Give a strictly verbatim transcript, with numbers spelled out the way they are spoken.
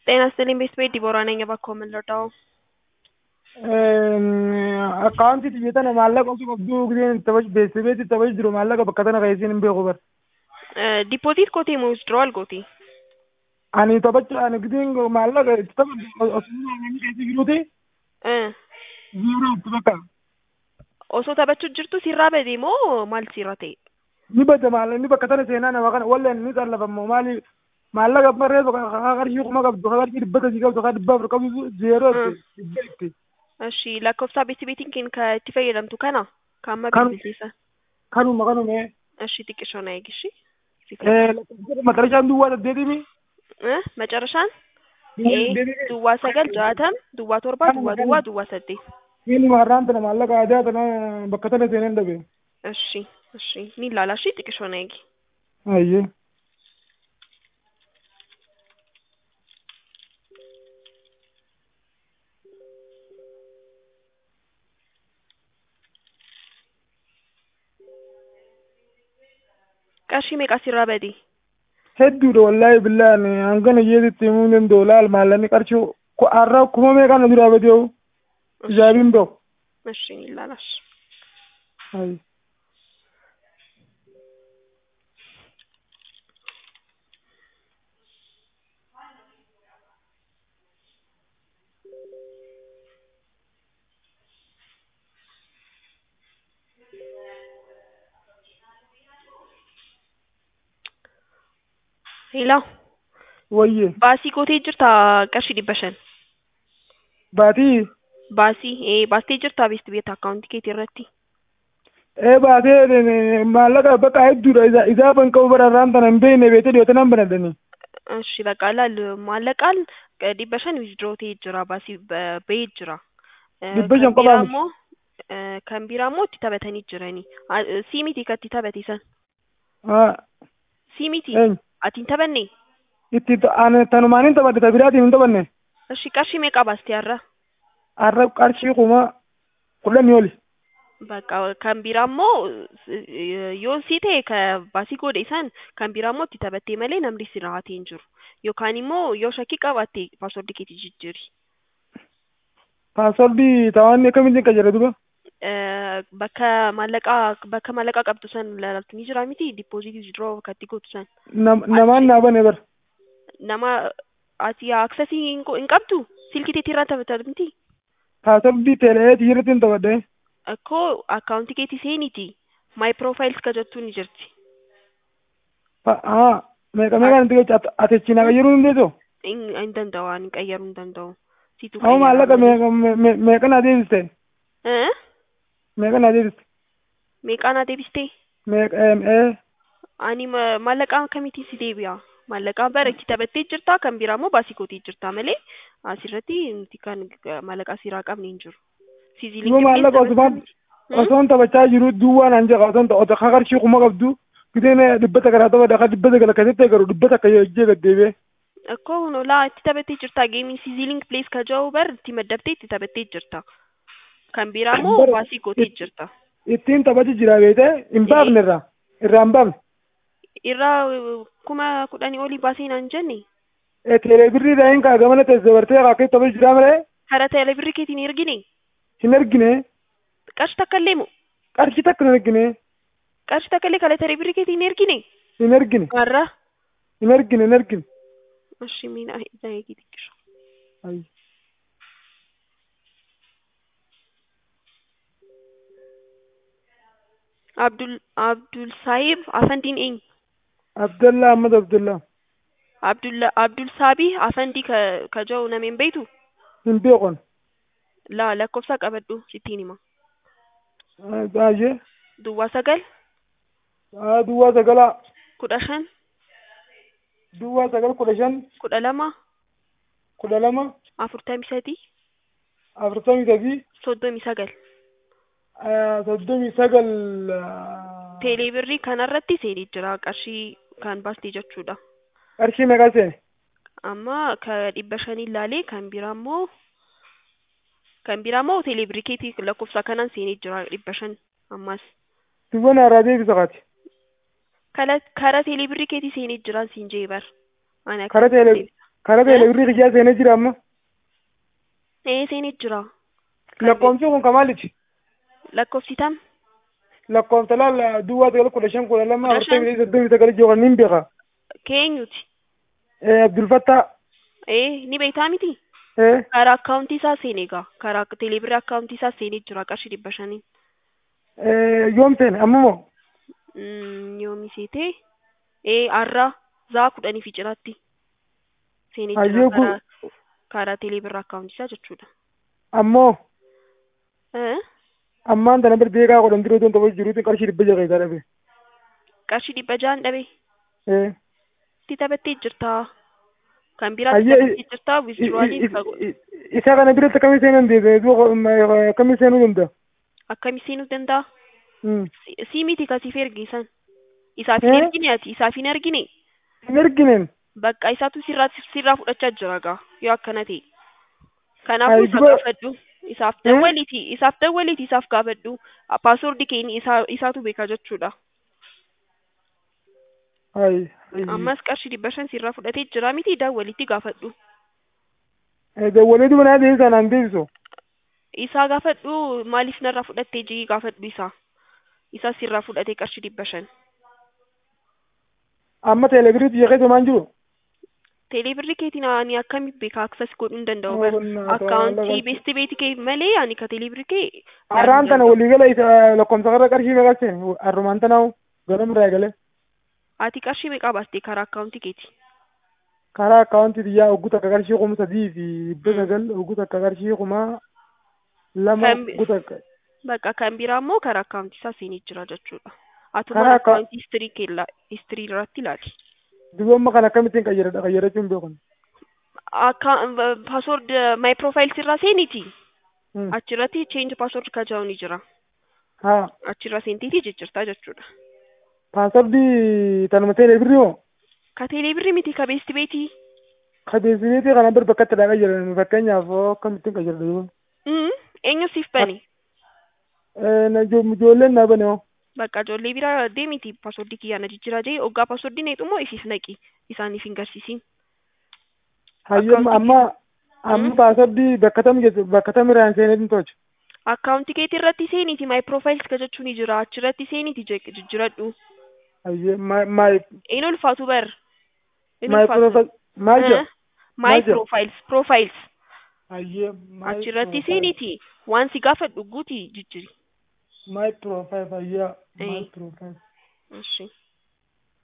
ጤና ይስጥልኝ ቤተሰቤ ዲቦራ ነኝ። እባክዎ ምን ልርዳዎ? Akkaawuntii xiyyeetana maallaqa osoo qabduu giseen itti taphach beeksiseeti itti taphach jiru maallaqa bakka tana keessin hin beeku bar. ዲፖዚት ጎቴ moo withdrawal gootee? Ani taphacha ani giseen maallaqa itti taphadhu osoo inni keessa jiruuti zeeroo itti bakka. Osoo taphachuu jirtu sirraa badee moo maal sirra ta'e? Ni bada maallaqa ni bakka tana seenaa nama kana walleen ni xallafamoo maali maallaqa barree qarshii kuma qabdu qarshii dhibbata si qabdu dhibba afur qabdu zeeroo itti dhibba itti. እሺ lakkoofsa ቤት ቤቲንግ ከእtti fayyadamtu kana kaamma Kan- bilbilsiisa. Kanuma kanuma እሺ xiqqishoo na eegi እሺ maqarashaan duwwaa saddeetimi መጨረሻን duwwaa sagal jaatam duwwaa torba duwwaa duwwaa duwwaa saddeet. Inni har'aan tana maallaqa aadaa tana bakka tana seeneen dhabe. እሺ እሺ ni ilaala እሺ xiqqishoo na eegi. Ayyee. qarshii meeqa sirraa badee? Hedduudha wallaahi billaani hangana iyyeetitti himuu hin danda'u laal maallaqni qarshii har'a kuma meeqaan na duraa badee ijaabiin bahu. እሺ ni ilaala እሺ. Ayi. ሄሎ Wayyee baasii gootee jirta qarshii dhibba shan. baatii baasii ee baastee jirta beest beet akkaawuntii keetii irratti. ee baatee maallaqa bakka hedduudha isaa isaa ban qabu bara har'aan tana hin beekne beekte dhiyootan han banadhanii. እሺ በቃ ላል ማለቃል dhibba shan withdraw ta'ee jira baasii ba'ee jira. Dhibba shan qofaa miti. immoo kan biraa immoo itti taphatanii jiranii. Sii miti kan itti taphate san. Haa Sii miti eenyu ati hin taphanne. itti ani tanumaan hin taphadhe tabiraatiin hin taphanne እሺ qarshii meeqa baastee har'a? har'a qarshii kuma kudhanii oli. በቃ kan biraa immoo yoo sii ta'e kan baasii godhe isaan kan biraa immoo itti taphattee malee namni si rahatee hin jiru. Yookaan immoo yoo shakkii qabaatte paaswordii keetii jijjiiri. Paaswordii tawaanni akkamitti qajeela duba. bakka maallaqaa bakka maallaqaa qabdu san laaltu ni jira miti dippoozitii withdraw katti gootu san. Namaan naa bane bara. Nama ati aksesii hin qabdu silkii teetii irraa taphataa miti. Paaswordii teeleetii irratti hin taphadhe. Akkoo akkaawuntii keetii seeniiti maay piroofaayils ka jettu ni jirti. Haa meeqa meeqaan itti gocha ati achi naa qayyaruu hin dandeessu. hin danda'u waan qayyaruu hin danda'u. Situ Amma maallaqa meeqa meeqa naa deebiste Eh? meeqa naa deebiste Meeqaan haa deebistee? meeqa ee Ani ma- maallaqaan akkamitti si deebi'a? Maallaqaan bara itti taphattee jirta kan biraa immoo baasii gootee jirta malee asirratti nuti kan maallaqaa siraa qabne hin jiru. Yoo maallaqa osumaan osoon taphachaa jiru duwwaa naan jedha osoon ta'ota ka qarshii kuma qabdu giseen dhibbata garaa taphadha ka dhibbata gala keessatti garuu dhibbata akka hojjee gaddeebi'e. Akkoo laa itti taphattee jirta geemiin siiziliing pilees ka jedhu bar itti maddaftee itti taphattee jirta. Kan biraa immoo baasii gootee jirta. Ittiin taphachi jira beekte hin baafne irraa irraa hin baafne. Irraa kuma kudhanii olii baasee naan jenne Teelee birrii daayin kaa gamana teessee bartee akka taphachi jira malee karaa teelee birrii keetiin hin ergine hin argine qarshii takka illee moo qarshii takka hin argine qarshii takka illee karaa teelee birrii keetiin hin ergine hin argine har'a. hin argine hin argine. እሺ ሚና ዛይጊ ትክሽ Ayi. አብዱል አብዱል ሳሂብ አፈንዲን ኤኝ Abdallah Ahmad Abdallah አብዱል አብዱል ሳቢ አፈንዲ ከጀው ነሜን ቤቱ hin beekon. ላ ለኮፍሳ ቀበዱ ሲቲኒማ Baay'ee ዱዋ ሰገል duwwaa sagalaa ኩዳሸን duwwaa sagal kudha shan ኩዳለማ kudha lama አፍርተሚ ሰዲ afurtamii sadii ሶዶሚ ሰገል soddomii sagal ቴሌ ብሪ ከነረቲ ሴኒ ጅራ ቀርሺ ካን ባስቴ ጀቹዳ qarshii meeqa seene አማ ከዲበሸኒ ላሌ ካን ቢራሞ kan biraa moo teelee birrii keetii lakkoofsa kanaan seenee jira dhibba shan ammas. Dubbana irraa deebisa qaati. Kara teelee birrii keetii seenee jira siin jee bar. Kara teelee Kana ta'e labirri kiyyaa seenee jira amma. ee seenee jira. Lakkoomsi kun kamaaliti? Lakkoofsi tam Lakkoomsa laala duwwaa sagal kudha shan kudha lama kudha shan afurtamii soddomii sagal jookan nin beeka. keenyuti. Abdul Fattah. ee ni beektaa miti. Eh. Karaa akkaawuntii isaa seenee gaa karaa teeleebirrii akkaawuntii isaa seenee jira qarshii dhibba shanii. Yoom seene ammoo? Yoomi seetee ee har'a zaa kudhanii fi cinaatti seenee jira Hayyoo karaa gu karaa teeleebirrii akkaawuntii isaa jechuudha. ammoo Eh? ammaan tana bir beekaa godhan diroo ton tapha jiruutiin qarshii dhibba jaha isaa dhabe. Qarshii dhibba jahan dhabe Eh. itti taphattee jirta. Kan biraatti Hayyee taphattee jirta withdrawaaliif isaa kana biratti akkamii seenuu dandeessa? Duuba akkamii seenuu danda'a? akkamii seenuu danda'a? Hmm. Si- Sii miti kasiif ergisan. Isaaf hin Eh? ergine ati isaaf hin ergine Hin ergineen. bakka isaatu sirraa sirraa fudhachaa jira gaa yoo akkana ta'e. Kanaafuu Hayi isa duba. gaafadhu. Isaaf Eh? dawwaliiti isaaf dawwaliiti isaaf gaafadhu. Paaswoordii keenya isaa isaatu beeka jechuudha. Hayi. Ammas qarshii dhibba shan sirraa fudhatee jira miti dawwaliitti gaafadhu. Dawwalee duba naa deebisaa naan deebisu. Isaa gaafadhu maaliif narraa fudhattee jii gaafadhu isaa. Isaa sirraa fudhatee qarshii dhibba shan. Amma teelebiriitti jeqeetu maan jiru? Teeleebirrii keetiin ani akkamitti beeka aksas godhuu hin danda'u bar. Akkaawuntii beesti beeti kee malee ani ka teeleebirrii kee. Har'aan tana waliigala isa lakkoomsa karra qarshii meeqa seene? Har'umaan tanaa'u ganama galee. Ati qarshii meeqaa baastee karaa akkaawuntii keeti? Karaa akkaawuntii biyyaa ogguu takka qarshii kuma sadii fi dhibba sagal ogguu takka qarshii kuma lama Kan ogguu takka. bakka kan biraa immoo karaa akkaawuntii isaa seenee jira jechuudha. Atuma Karaa akka- akkaawuntii histirii keella histirii irratti ilaali. Dibamma kana akkamittiin qayyadadha qayyadachuun beekun. Akka paaswoord maay profaayil sirraa seeniiti. Hmm. Achirratti change paaswoord ka jedhu ni jira. Haa. Achirra seentiitii jijjiirtaa jechuudha. Paaswordii tanuma teelebirrii moo? Ka teeleebirrii miti ka beesti beetii. Kadeesineetii kana bir bakka itti dhaa qayyadadan fakkeenyaaf akkamittiin qayyadadha yoo. Mm, eenyu siif bane? Ijoolleen naa bane hoo. Bakka ijoollee biraa deemiti paaswoordii kiyyaa na jijjiiraa jee hoggaa paaswoordii neexu immoo isiif naqi isaaniif hin garsiisin. Hayyama amma amma paaswordii bakka tam geessu bakka tam irraan seeneetiin tolchu. Akkaawuntii keetii irratti seeniiti maay profaayils ka jechuun ni jira achirratti seeniiti jijjiiradhu. Hayyee maay Een ulfaatu bar. maay profil maal jedhu. Maay jedhu? profaayils profaayils Hayyee maay achirratti seeniiti waan si gaafadhu guuti jijjiiri. maay profil hayyaa maay Eh. profil. Eshi.